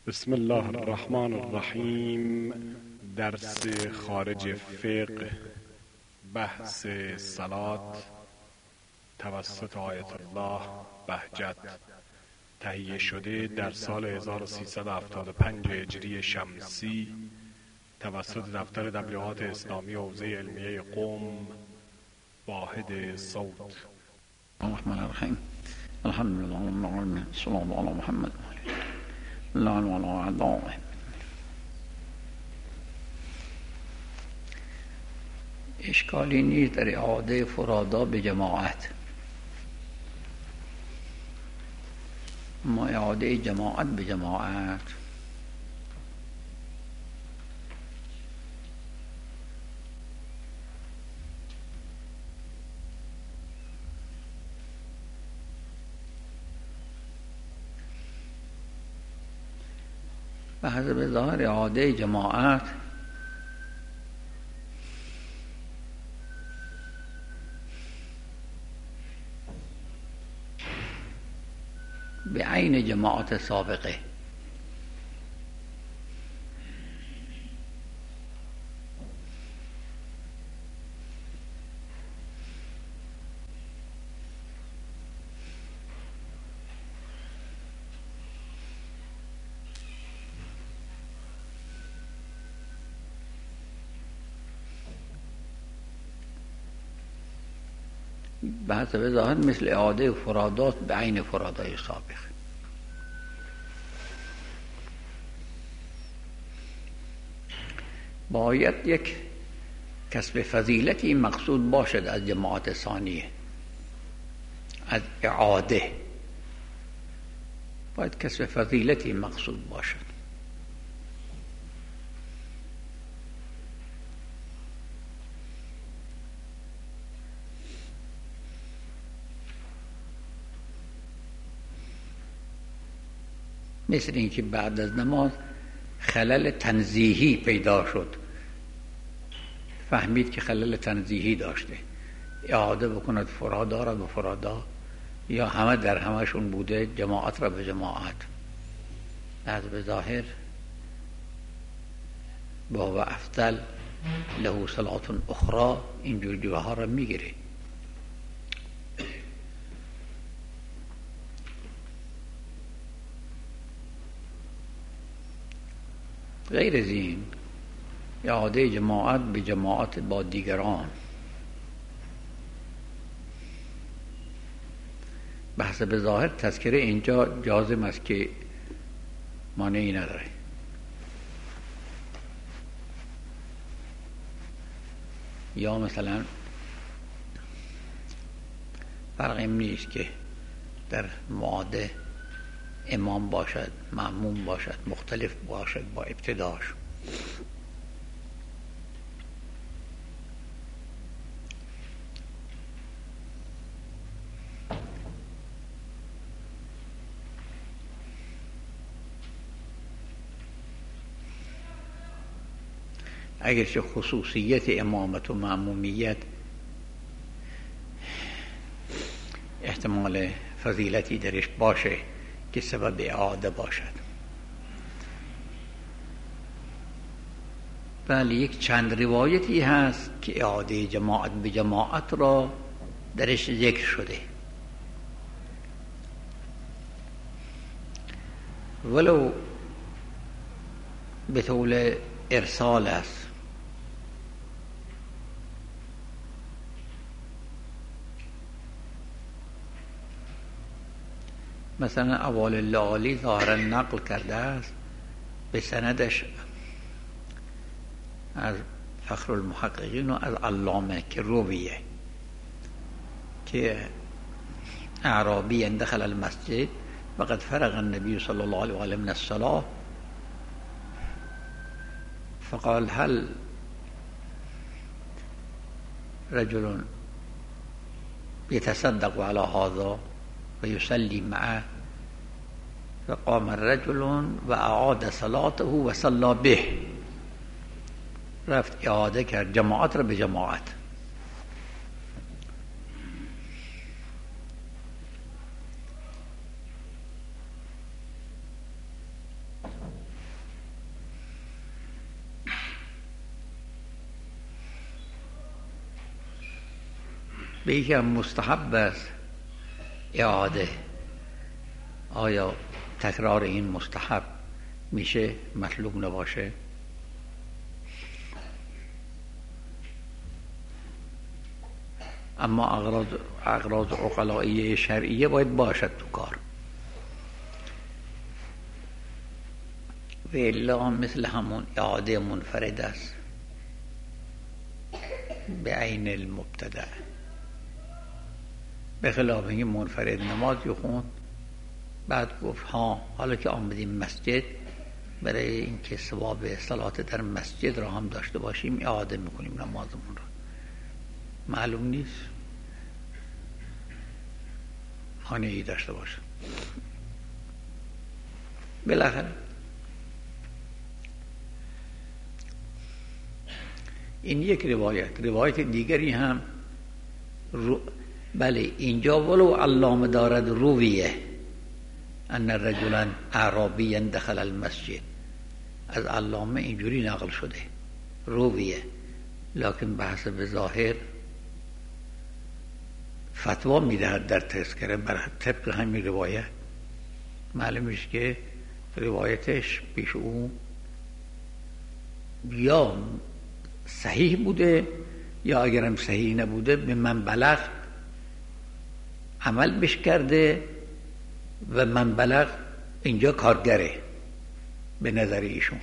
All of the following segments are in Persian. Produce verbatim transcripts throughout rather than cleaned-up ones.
بسم الله الرحمن الرحیم. درس خارج فقه، بحث صلات توسط آیت الله بهجت، تهیه شده در سال هزار و سیصد و هفتاد و پنج هجری شمسی توسط دفتر تبلیغات اسلامی حوزه علمیه قم، واحد صوت. الرحمن الرحیم. الحمد لله رب العالمین. صلی الله علی محمد لا علی اعدائه. اشکالی نیست در اعاده فرادا به جماعت. ما اعاده جماعت به جماعت به حسب ظاهر اعاده جماعت به عین جماعت سابقه به حسب ظاهر مثل اعاده فرادات به عین فرادای سابق. باید یک کسب فضیلتی مقصود باشد از جماعت ثانیه، از اعاده باید کسب فضیلتی مقصود باشد. مثل اینکه بعد از نماز خلل تنزیهی پیدا شد، فهمید که خلل تنزیهی داشته، اعاده بکند فرادا را به فرادا یا همه در همشون بوده جماعت را به جماعت. از به ظاهر با و افضل له صلات اخرى اینجور جوه ها را میگیره. غیر از این اعاده جماعت به جماعت با دیگران به حسب ظاهر تذکره اینجا جازم است که مانعی نداره. یا مثلا فرقی نیست که در معاده امام باشد، مأموم باشد، مختلف باشد با ابتداش. اگرچه خصوصیت امامت و مأمومیت احتمال فضیلتی درش باشه که سبب اعاده باشد، ولی یک چند روایتی هست که اعاده جماعت به جماعت را درش ذکر شده، ولو به طول ارسال است. مثلا اول اللالی ظاهرا نقل کرده است به سندش از فخر المحققین و از علامه که رویه که اعرابی دخل المسجد وقد فرغ النبي صلى الله عليه وسلم من الصلاة فقال هل رجل يتصدق على هذا ويصلي معه؟ فقام الرجل وأعاد صلاته وصلى به. رفت اعاده کرد جماعت را به جماعت. به یکی هم مستحب است اعاده. آیا تکرار این مستحب میشه مطلوب نباشه؟ اما اغراض اغراض عقلائیه شرعیه باید باشد تو کار، و الا مثل همون اعاده منفرد است به عین المبتدع. به خلاف اینکه منفرد نمازی خوند بعد گفت ها حالا که آمدیم مسجد برای اینکه ثواب صلات در مسجد را هم داشته باشیم اعاده میکنیم نمازمون را. معلوم نیست مانعی داشته باشه. بالاخره این یک روایت. روایت دیگری هم رو... بله اینجا ولو علامه دارد رویه ان رجلا اعرابیا دخل المسجد، از علامه اینجوری نقل شده رویه، لکن بحث به ظاهر فتوا میدهد در تذکره بر طبق همین روایت. معلوم میشه که روایتش پیش او یا صحیح بوده یا اگرم صحیح نبوده به من بلغ عمل بش کرده و من بلغ اینجا کارگره به نظر ایشون.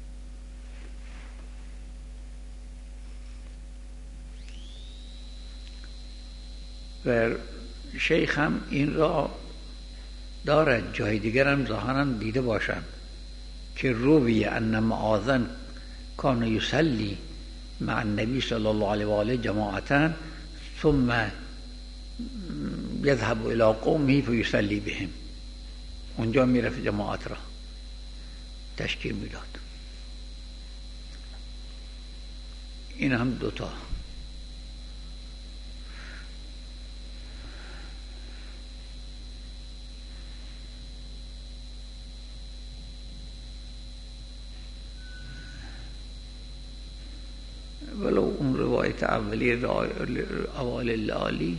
و شیخ هم این را دارد، جای دیگر هم ظاهرا دیده باشند که روی ان معاذ کان یصلی مع النبی صلی الله علیه و آله جماعتا ثم یذهب الی قومه فیصلی بهم، اونجا میرفت جماعت را تشکیل میداد. این هم دوتا. ولو اون روایت اولی اوال لالی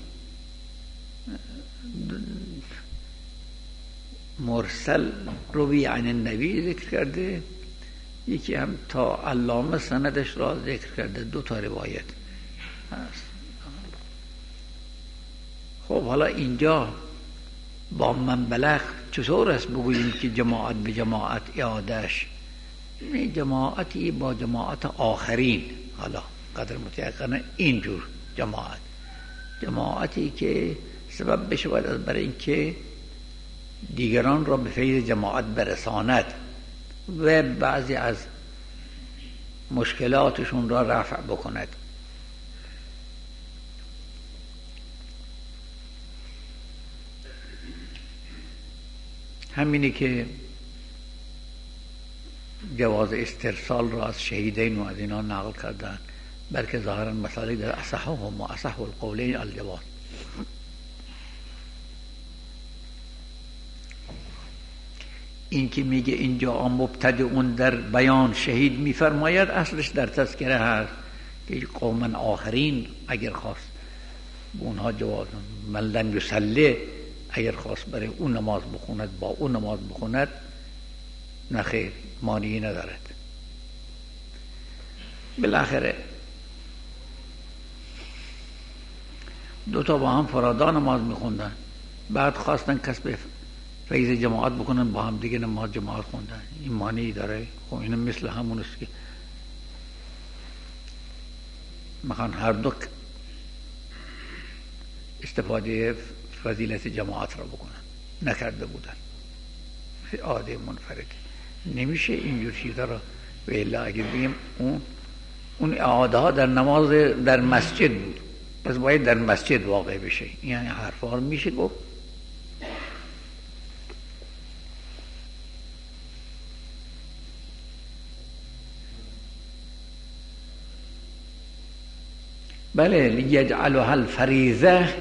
مرسل روی عن النبی ذکر کرده، یکی هم تا علامه سندش را ذکر کرده. دو تا روایت هست. خب حالا اینجا با من بلغ چطور است بگوییم که جماعت به جماعت اعادهش؟ این جماعتی با جماعت آخرین، حالا قدر متیقنه اینجور جماعت، جماعتی که سبب بشود از برای اینکه دیگران را به فیض جماعت برساند و بعضی از مشکلاتشون را رفع بکند. همینی که جواز استرسال را از شهیدین و از اینا نقل کردن، بلکه ظاهرا مسئله در اصحهم و اصح القولین الجواز. این که میگه اینجا مبتدئون در بیان شهید میفرماید، اصلش در تذکره هست که قومن آخرین اگر خواست به اونها جواز، من لم یصلی اگر خواست برای اون نماز بخوند با اون نماز بخوند نخیر، مانعی ندارد. بالاخره دوتا با هم فرادا نماز میخوندن، بعد خواستن کسب فیض جماعت بکنن با هم دیگه نماز جماعت خوندن. این مانعی داره؟ خب این مثل همون است که میخوان هر دو استفاده فضیلت جماعت را بکنن، نکرده بودن، عاده منفرد. نمیشه اینجور چیزا را. و الا اگر بگیم اون اون اعاده ها در نماز در مسجد بود، پس باید در مسجد واقع بشه. یعنی حرفا رو میشه گفت. بله، لیجعلها الفریضه،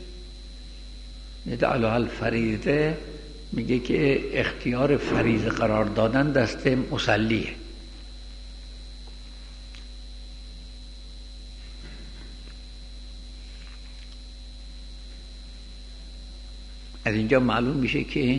یجعلها الفریضه میگه که اختیار فریضه قرار دادن دست مصلیه. از اینجا معلوم میشه که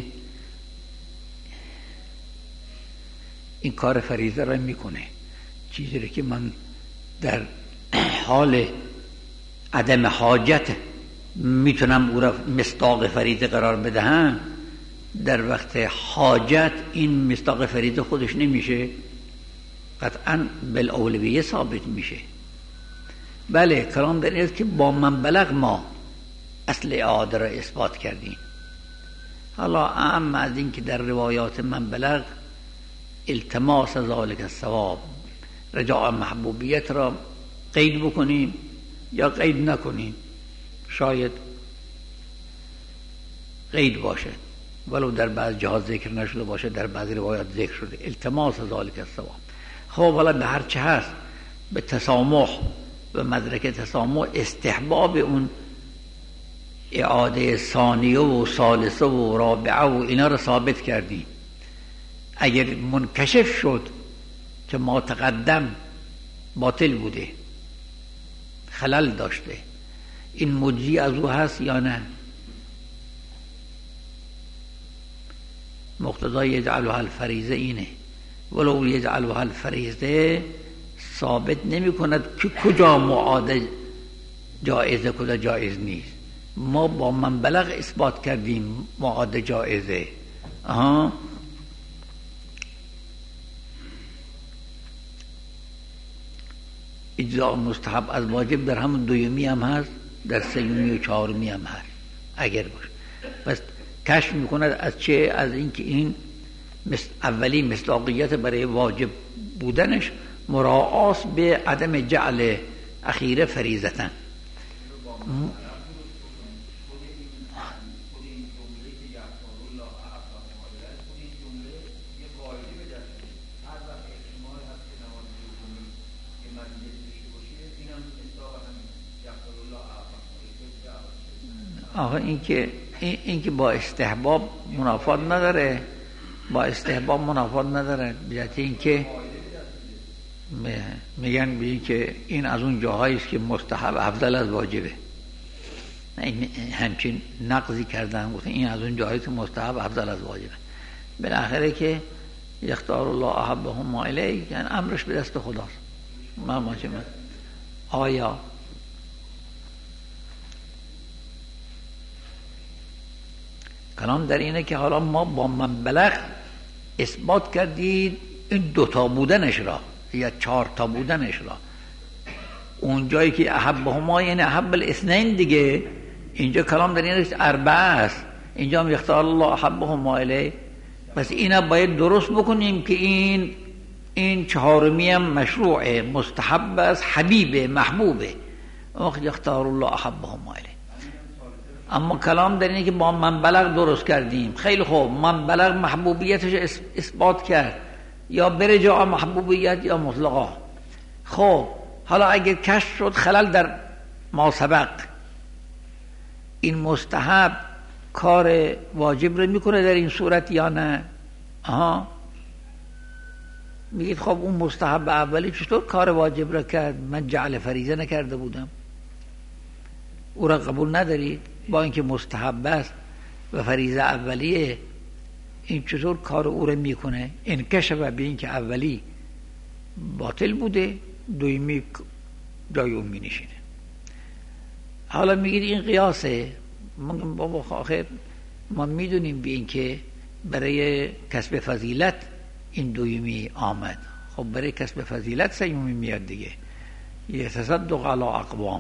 این کار فریضه را میکنه، چیزی را که من در حال عدم حاجت میتونم او را مصداق فریضه قرار بدهم، در وقت حاجت این مصداق فریضه خودش نمیشه، قطعا بالاولویه ثابت میشه. بله، کلام در این است که با من بلغ ما اصل اعاده را اثبات کردیم. حالا اهم از این که در روایات من بلغ التماس ذالک الثواب، رجاء محبوبیت را قید بکنیم یا قید نکنیم، شاید قید باشه، ولو در بعض جهات ذکر نشده باشه، در بعض روایات ذکر شده التماس ذالک الثواب. خب حالا به هر چه هست، به تسامح و مدرک تسامح استحباب اون اعاده ثانیه و ثالثه و رابعه و اینا رو ثابت کردیم. اگر منکشف شد که ما تقدم باطل بوده، خلل داشته، این مجزی از او هست یا نه؟ مقتضای یجعلها الفریضه اینه، ولو یجعلها الفریضه ثابت نمی کند که کجا معاده جایزه کجا جایز نیست. ما با من بلغ اثبات کردیم معاده جایزه. آها، اجزاء مستحب از واجب در همون دویمی هم هست، در سیومی و چهارمی هم هست اگر باشه. پس کشف میکند از چه؟ از اینکه این اولی مصداقیت برای واجب بودنش مراعاس به عدم جعل اخیره فریضتن. آخه این که این, این که با استحباب منافات نداره، با استحباب منافات نداره، بیاتی این که میگن بی که این از اون جاهایی است که مستحب افضل از واجبه. این همچین نقضی کردن، گفتن این از اون جاهایی که مستحب افضل از واجبه. بالاخره که یختار الله احبهم الیه، یعنی امرش به دست خداست. ما ما چه من آیا کلام در اینه که حالا ما با من بلغ اثبات کردید این دوتا بودنش را یا چهار تا بودنش را. اون جایی که احبهما یعنی احب الاثنین دیگه، اینجا کلام در اینه که اربعه است، اینجا هم یختار الله احبهما الیه. پس اینا باید درست بکنیم که این این چهارمی هم مشروعه، مستحب است، حبیبه، محبوبه، وقت یختار الله احبهما الیه. اما کلام در اینه که با من بلغ درست کردیم. خیلی خوب، من بلغ محبوبیتش اثبات کرد، یا برجاء محبوبیت یا مطلقا. خب حالا اگر کشف شد خلل در ما سبق، این مستحب کار واجب رو میکنه در این صورت یا نه؟ آها، میگید خب اون مستحب اولی چطور کار واجب را کرد؟ من جعل فریضه نکرده بودم. او را قبول ندارید؟ با اینکه مستحب است و فریضه اولیه، این چطور کار او را میکنه؟ انکشف به این که اولی باطل بوده، دویمی جای اون می نشینه. حالا میگید این قیاسه. من بابا آخر ما میدونیم به این که برای کسب فضیلت این دویمی آمد. خب برای کسب فضیلت سیومی میاد دیگه. یتصدق علی اقوام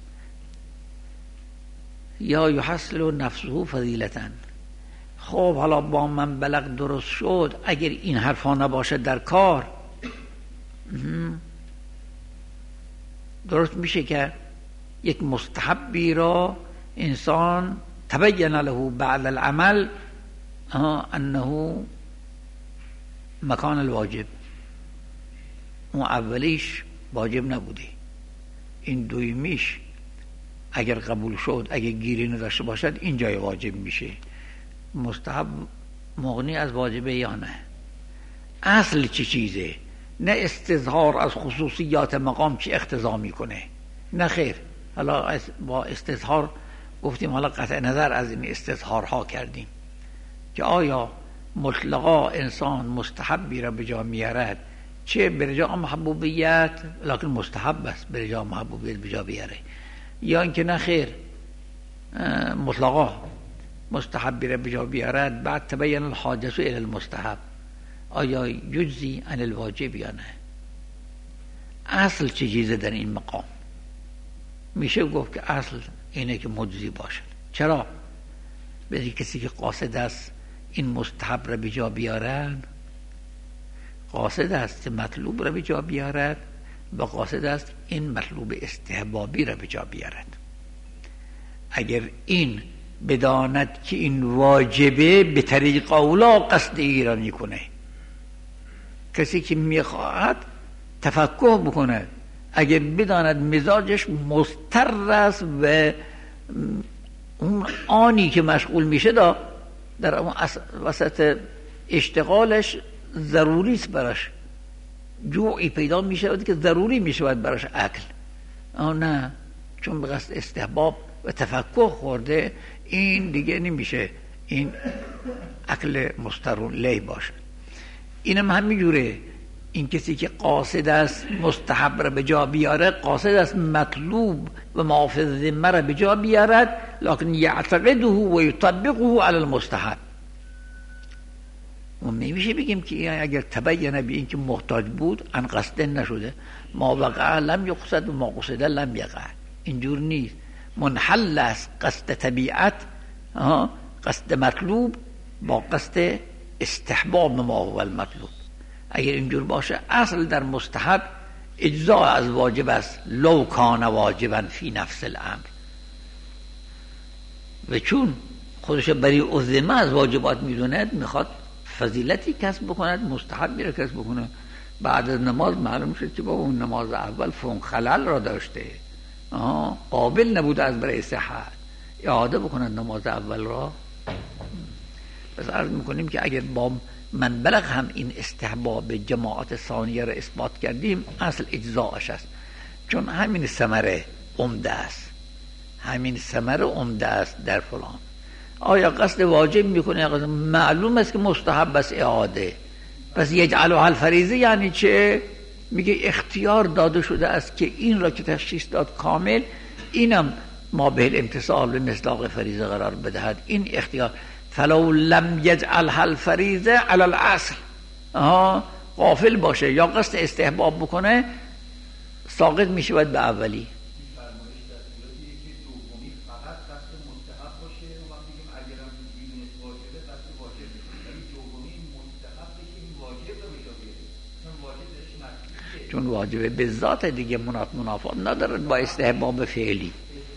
یا یحصل نفسه فضیلتا. خب حالا با من بلغ درست شد، اگر این حرفا نباشه در کار، درست میشه که یک مستحبی را انسان تبین له بعد العمل انه مکان الواجب، اون اولیش واجب نبوده، این دویمیش اگر قبول شد، اگر گیری نداشته باشد، این جای واجب میشه. مستحب مغنی از واجبه یا نه؟ اصل چی چیزه؟ نه استظهار از خصوصیات مقام چی اقتضا میکنه، نه خیر. حالا با استظهار گفتیم حالا قطع نظر از این استظهارها کردیم که آیا مطلقا انسان مستحبی را به جا میارد چه به جا محبوبیت لکن مستحب است به جا محبوبیت به جا بیاره، یا اینکه نه خیر مطلقا مستحبی را به جا بیارد بعد تبین الحاجت الی المستحب، آیا یجزی عن الواجب یا نه؟ اصل چه چیزه در این مقام؟ میشه گفت که اصل اینه که مجزی باشد. چرا؟ به کسی که قاصد است این مستحب را به جا بیارد، قاصد است که مطلوب را به جا بیارد و قاصد است این مطلوب استحبابی را به جا بیارد. اگر این بداند که این واجبه به طریق اولا قصد ایران میکنه. کسی که میخواهد تفکر بکنه اگر بداند مزاجش مضطر است و اون آنی که مشغول میشه دا در اون وسط اشتغالش ضروری است براش، جوعی پیدا میشود که ضروری میشود براش اکل، آه نه چون به قصد استحباب و تفکر خورده این دیگه نمیشه این اکل مضطر لی باشه. اینم همین جوره، این کسی که قاصد است مستحب را به جا بیاره، قاصد است مطلوب و معافظ ذمه را به جا بیارد لکن یعتقده و یطبقه علی المستحب. و نمیشه بگیم که اگر تبینه به این که محتاج بود ان قصد نشده، ما وقع لم یقصد و ما قصد لم یقع، اینجور نیست. منحل است قصد طبیعت، قصد مطلوب با قصد استحباب ما هو المطلوب. اگر اینجور باشه اصل در مستحب اجزاء از واجب است لو کان واجبا فی نفس الامر، و چون خودش برای عظمه از واجبات میدوند میخواد فضیلتی کسب بکند، مستحبی را کسب بکنه. بعد از نماز معلوم شد که بابا اون نماز اول فون خلل را داشته، آه قابل نبوده از برای صحت، اعاده بکنند نماز اول را. پس عرض میکنیم که اگر با من بلغ هم این استحباب جماعت ثانیه را اثبات کردیم اصل اجزاءش است، چون همین ثمره عمده است، همین ثمره عمده است در فلان. آیا قصد واجب میکنه یا قصد معلوم است که مستحب است اعاده، پس یجعلها الفریضه یعنی چه؟ میگه اختیار داده شده است که این را که تشخیص داد کامل اینم ما به الامتثال به مصداق فریضه قرار بدهد. این اختیار فلو لم یجعلها الفریضه علی الاصل، آها غافل باشه یا قصد استحباب بکنه ساقط میشود به اولی. چون واجب به ذات دیگه منافات ندارد با استحباب فعلی.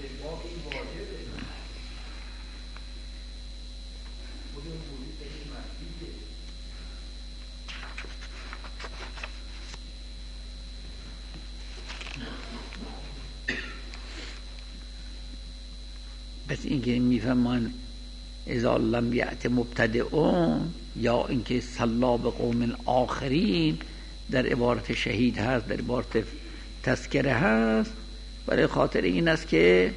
پس اینکه میفهمان اذا لم یأت مبتدئون یا اینکه صلا به قوم آخرین در عبارت شهید هست، در عبارت تذکره هست، برای خاطر این است که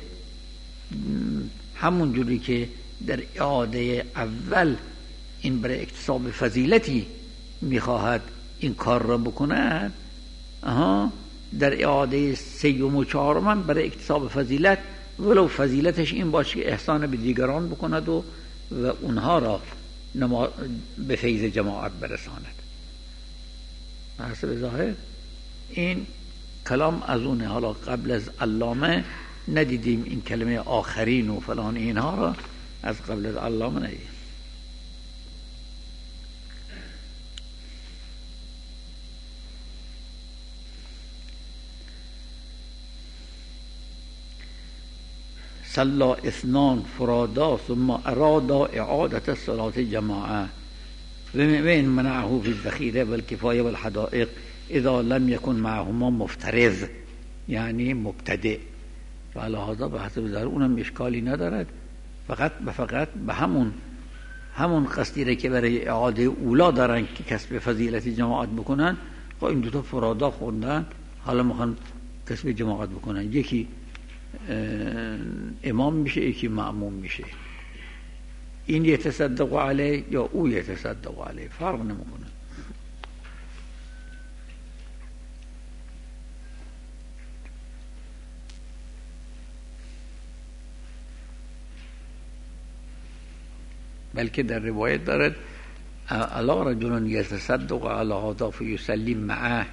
همون جوری که در اعاده اول این برای اکتساب فضیلتی میخواهد این کار را بکند، آها در اعاده سیوم و چهارم برای اکتساب فضیلت ولو فضیلتش این باشه که احسان به دیگران بکند و, و اونها را نما به فیض جماعت برساند. حسب ظاهر این کلام از اونه. حالا قبل از علامه ندیدیم این کلمه آخرین و فلان اینها را، از قبل از علامه ندیدیم. صلا اثنان فرادا ثم ارادا اعادت الصلاة جماعه ومن منعه في الذخیره والکفایه والحدائق اذا لم يكن معهما مفترض یعنی مبتدئ. فلهذا به حسب ظاهر اونم اشکالی ندارد، فقط به فقط به همون همون قصدی را که برای اعاده اولا دارن که کسب فضیلت جماعت بکنن، خب این دوتا فرادا خوندن حالا میخوان کسب جماعت بکنن. یکی امام میشه یکی معموم میشه. این یتصدق علیه یا او یتصدق علیه فرق نمیکنه. بلکه در روایت دارد الا رجل یتصدق علی هذا فیصلی معه،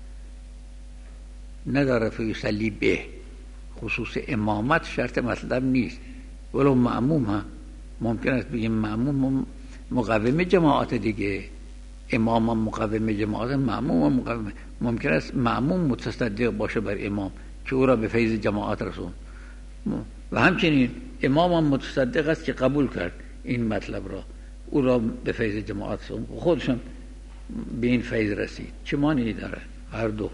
نداره فیصلی به. خصوص امامت شرط مطلب نیست، ولو معموم ها ممکن است بگیم معموم مقوم جماعت دیگه، امام مقوم جماعت، معموم مقوم. ممکن است معموم متصدق باشه بر امام که او را به فیض جماعت رسون، و همچنین امام هم متصدق است که قبول کرد این مطلب را، او را به فیض جماعت رسون، خودشم به این فیض رسید. چه معنی داره هر دو؟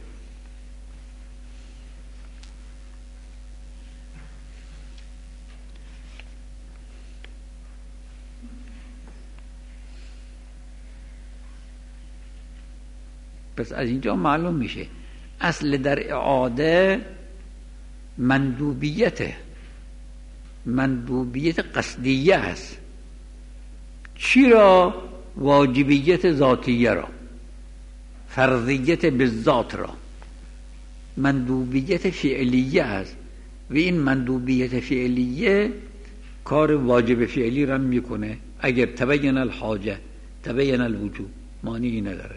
پس از اینجا معلوم میشه اصل در اعاده مندوبیته، مندوبیت قصدیه است. چی را؟ واجبیت ذاتیه را، فرضیت بالذات را. مندوبیت فعلیه است و این مندوبیت فعلیه کار واجب فعلی را میکنه. اگر تبین الحاجه تبین الوجوب معنی نداره.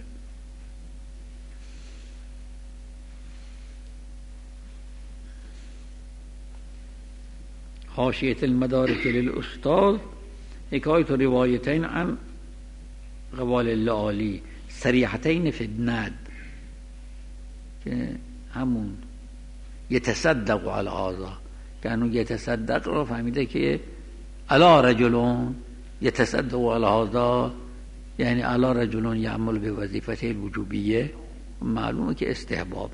حاشیة المدارک للأستاذ حکایت روایتین عن قوال اللعالی صریحتین فی الند، که همون یتصدق علی هذا، که انو یتصدق را فهمیده که الا رجلون یتصدق علی هذا یعنی الا رجلون یعمل به وظیفته الوجوبیه، معلومه که استحبابه.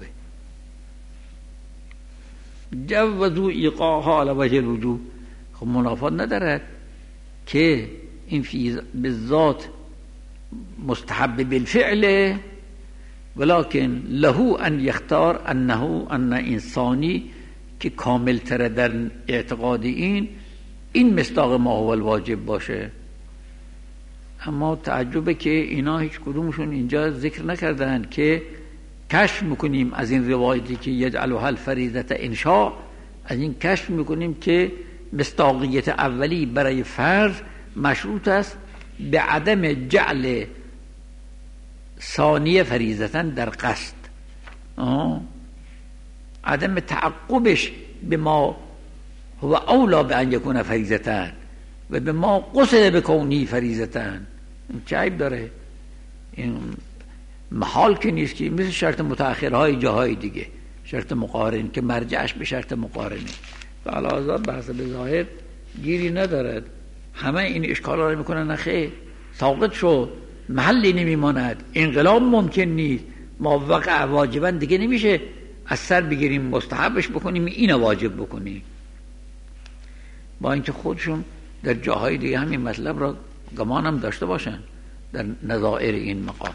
جوزوا ایقاعها علی وجه الوجوب، خب منافات ندارد که این فی بالذات مستحب بالفعل، ولكن له ان یختار انه ان انسانی که کامل تر در اعتقاد این این مصداق ما هو الواجب باشه. اما تعجبه که اینا هیچ کدومشون اینجا ذکر نکردن که کشف میکنیم از این روایتی که یجعلها الفریضة انشاء، از این کشف میکنیم که مصداقیت اولی برای فرض مشروط است به عدم جعل ثانیه فریضة در قصد، آه. عدم تعقبش به ما هو اولا به ان یکون فریضة و به ما قصد بکونی فریضة. این چه عیب داره؟ این محال که نیست که مثل شرط متأخرهای جاهای دیگه، شرط مقارن که مرجعش به شرط مقارنه و علاوه بحث به ظاهر گیری ندارد. همه این اشکال را میکنن خیر ساقط شد، محلی نمیماند، انقلاب ممکن نیست، ما وقع واجبا دیگه نمیشه از سر بگیریم مستحبش بکنیم این واجب بکنیم، با اینکه خودشون در جاهای دیگه همین مطلب را گمانم داشته باشن در نظائر این مقام.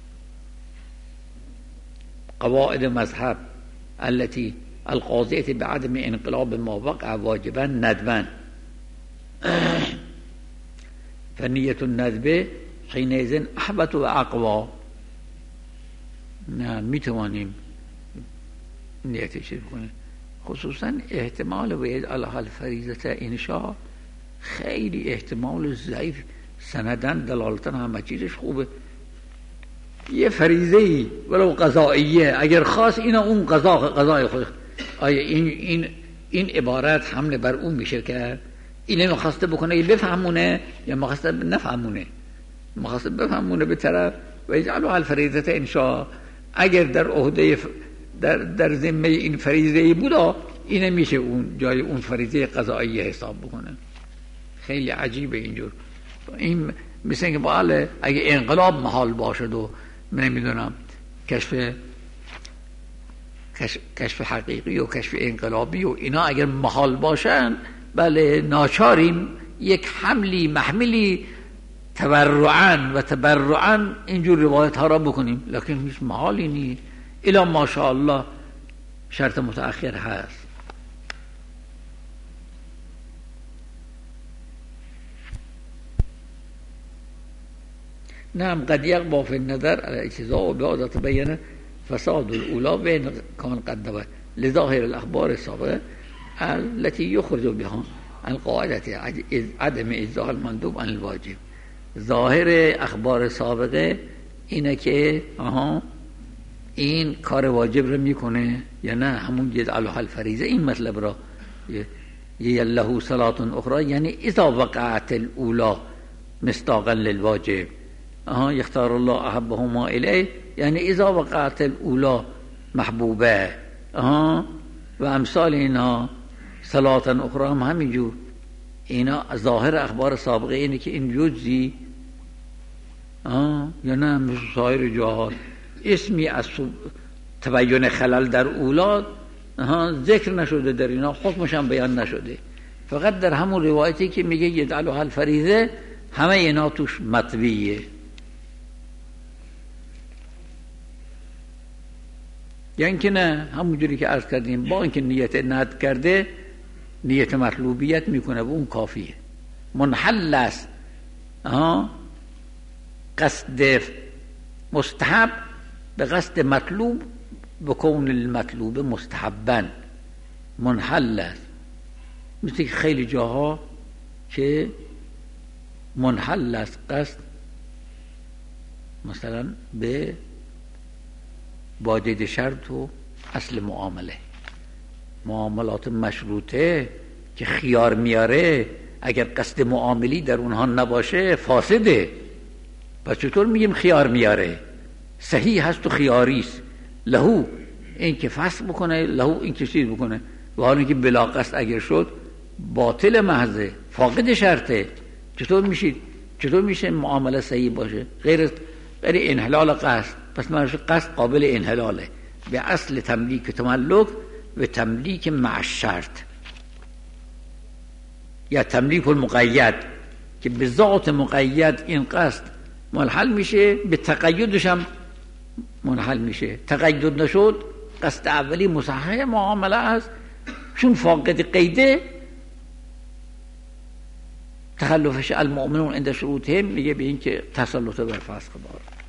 قواعد مذهب التي القاضية بعدم انقلاب ما وقع واجبا ندبا، فنية الندبه حينئذ احبط و اقوا. نه میتوانیم نیتش کنیم، خصوصا احتمال و یجعلها الفریضة انشاء خیلی احتمال ضعیف، سندن دلالتن همه چیزش خوبه. یه فریضه‌ای ولو قضائیه اگر خاص اینا اون قضا قضای خود، آیا این این این عبارت حمله بر اون میشه که اینو خواسته بکنه بفهمونه یا مخواسته نفهمونه؟ مخواسته بفهمونه به طرف و یجعلها الفریضة انشاء. اگر در عهده در در ذمه این فریضه بودا اینه میشه اون جای اون فریضه قضائیه حساب بکنه. خیلی عجیبه اینجور. این مثل اینکه باله اگه انقلاب محال باشد و من نمیدونم کشف کشف حقیقی و کشف انقلابی و اینا اگر محال باشن، بله ناچاریم یک حملی محملی تبرعاً و تبرعاً اینجور روایت ها را بکنیم، لکن هیچ محالی نیست. الا ماشاءالله شرط متأخر هست. نعم قد يقبى في النظر على الاجتزاء بهذا تبين فساد الأولى بين كان قد لظاهر الأخبار السابقة التي يخرج بها عن قاعدة عدم إجزاء المندوب عن الواجب. ظاهر اخبار سابقه اینه که آها این کار واجب رو میکنه یا نه، همون یجعلها الفریضه. این مطلب را یله صلات اخرى یعنی اذا وقعت الاولى مصداقا للواجب. آها یختار الله احبهما الیه یعنی اذا وقعت الاولى محبوبه. آها و امثال اینا صلات اخرى هم همینجور. اینا ظاهر اخبار سابقه اینه که این جزئی آه یا نه مثل سایر جهات اسمی از تبین خلل در اولاد ذکر نشده، در اینا حکمش هم بیان نشده، فقط در همون روایتی که میگه یجعلها الفریضه همه اینا توش مطویه. یعنی که نه همونجوری که عرض کردیم با اینکه نیت ند کرده نیت مطلوبیت میکنه و اون کافیه، منحل است. آها قصد مستحب به قصد مطلوب بکون المطلوب مستحبا منحل است. مثل که خیلی جاها که منحل است قصد مثلا به واجد شرط و اصل معامله، معاملات مشروطه که خیار میاره اگر قصد معاملی در اونها نباشه فاسده. پس چطور میگیم خیار میاره؟ صحیح هست و خیاری است. لهو این که فسق بکنه، لهو این که چیز بکنه، و حالا اینکه بلا قصد اگر شد باطل محضه، فاقد شرطه. چطور میشید؟ چطور میشه معامله صحیح باشه غیر غیر انحلال قصد؟ پس منش قصد قابل انحلاله به اصل تملیک تملک و تملیک مع شرط یا تملیک المقید که به ذات مقید این قصد منحل میشه، به تقیدش هم منحل میشه. تقید نشد قصد اولی مصحح معامله است، چون فاقد قیده تخلفش المؤمنون عند شروطهم میگه به این که تسلط بر فسق داره.